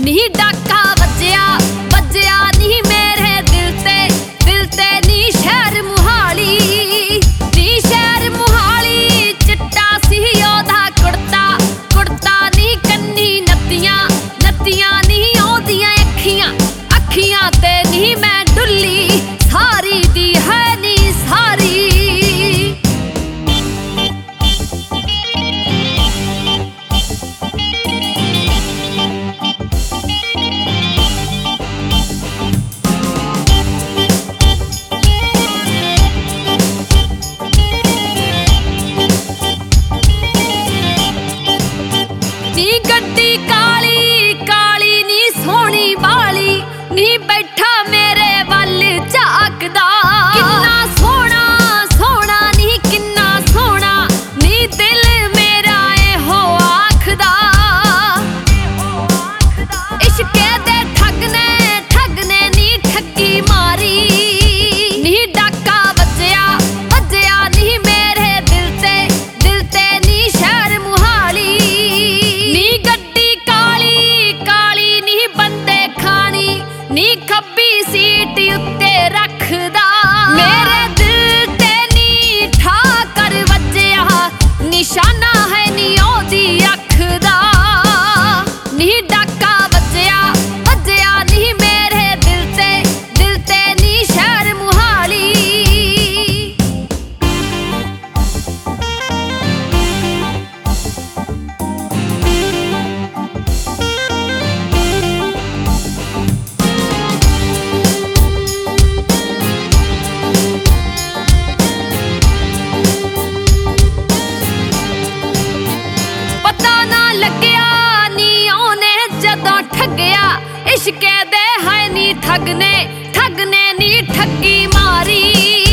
ਨੀ ਡਾਕਾ ਵੱਜਿਆ ਵੱਜਿਆ ਨੀ ਮੇਰੇ ਦਿਲ ਤੇ ਨੀ ਸ਼ਹਿਰ ਮੁਹਾਲੀ ਨੀ ਸ਼ਹਿਰ ਮੁਹਾਲੀ ਚਿੱਟਾ ਸੀ ਉਹਦਾ ਕੁੜਤਾ ਨੀ ਕੰਨੀ ਨੱਤੀਆਂ ਨੀ ਉਹਦੀਆਂ ਅੱਖੀਆਂ ਤੇ ਨੀ ਮੈਂ ਡੁੱਲੀ ਸਾਰੀ ਦੀ ਹੈ ਨੀ ਸਾਰੀ ਨੀ ਗੱਡੀ ਕਾਲੀ ਕਾਲੀ ਨੀ ਸੋਹਣੀ ਵਾਲੀ ਨੀ ਬੈਠਾ ਮੇਰੇ ਵੱਲ ਝਾਕਦਾ ਕਿੰਨਾ ਸੋਹਣਾ ਨੀ ਕਿੰਨਾ ਸੋਹਣਾ ਨੀ ਦਿਲ ਮੇਰਾ ਇਹੋ ਆਖਦਾ ਇਸ਼ਕੇ ਦੇ ਠੱਗ ਨੇ ਨੀ ਠੱਗੀ ਮਾਰੀ ਨੀ ਡਾਕਾ ਵੱਜਿਆ ਨੀ ਮੇਰੇ ਦਿਲ ਤੇ ਨੀ ਸ਼ਹਿਰ ਮੁਹਾਲੀ ਨੀ ਗੱਡੀ ਕਾਲੀ ਨੀ ਬੰਦੇ ਖਾਣੀ ਨੀ ਖੱਬੀ ਸੀਟ ਉੱਤੇ ਰੱਖਦਾ ਮੇਰੇ ਦਿਲ ਤੇ ਨੀ ਠਾਕਰ ਵੱਜਿਆ ਨਿਸ਼ਾਨਾ ਹੈ ਨੀ ਉਹਦੀ ਅੱਖ ਦਾ ਨੀ ਡਾਕਾ ਵੱਜਿਆ ਨੀ ਮੇਰੇ ਦਿਲ ਤੇ ਨੀ ਸ਼ਹਿਰ ਮੁਹਾਲੀ ਪਤਾ ਨਾ ਲੱਗਿਆ ਨੀ ਉਹਨੇ ਜਦੋਂ ਠੱਗਿਆ ਇਸ਼ਕੇ ਦੇ ਹੈ ਨੀ ਠੱਗ ਨੇ ਨੀ ਠੱਗੀ ਮਾਰੀ